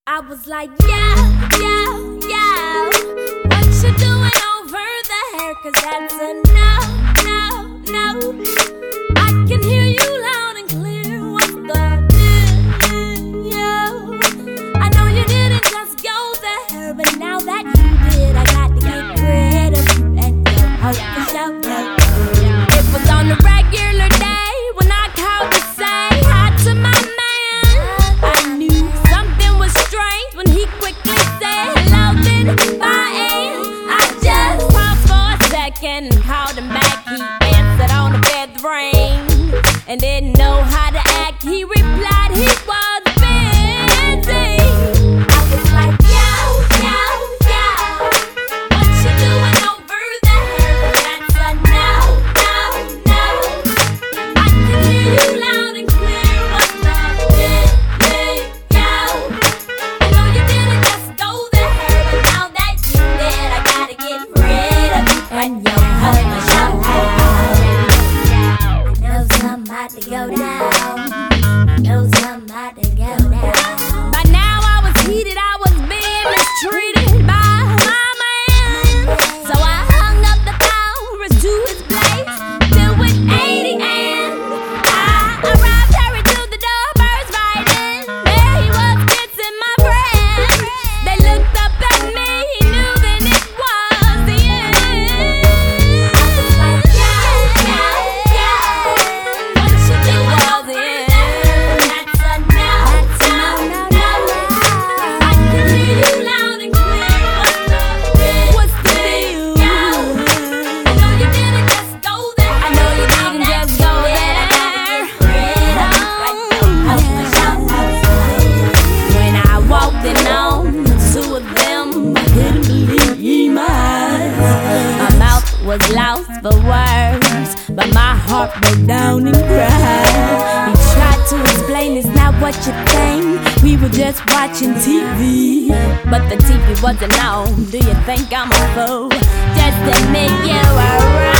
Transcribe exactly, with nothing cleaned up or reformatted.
I was like, yeah, yeah, yeah. What you doing over there? Cause that's a no, no, no. I can hear you loud and clear. What's the deal? I know you didn't just go there, but now that you did, I got to get rid of you and your hurt yourself. It was on a regular day when I called to say hi to my man. I knew something was strange when he quickly said hello, then bye. I just paused for a second and called him back. He answered on the fifth ring and didn't know how to act. He replied he was busy. I was like, yo, yo, yo, what you doing over there? That's a no, no, no. I can hear you loud and clear. What's the deal? I know you didn't just go there, but now that you did, I gotta get rid of you and your hurt yourself. I know something about to go down. I know something about to go down. By now I was heated, I was being mistreated by my man. So I hung up the phone, raced to his place, filled with eighty, and I arrived, hurried to the door, burst right in. There he was, kissing my friend. They looked up at me, he knew then it was the end. I was like, yeah, yeah, yeah. What you doing over there? That's a no, no, no, no. I can hear you loud and clear. What's the deal? What's the deal? I know you didn't just go there. I know you didn't just go there. When I walked in on the two of them, I couldn't believe my eyes. My mouth was lost for words, but my heart broke down and cried. He tried to explain it's not what you think. We were just watching T V, but the T V wasn't on. Do you think I'm a fool? Just admit you were right.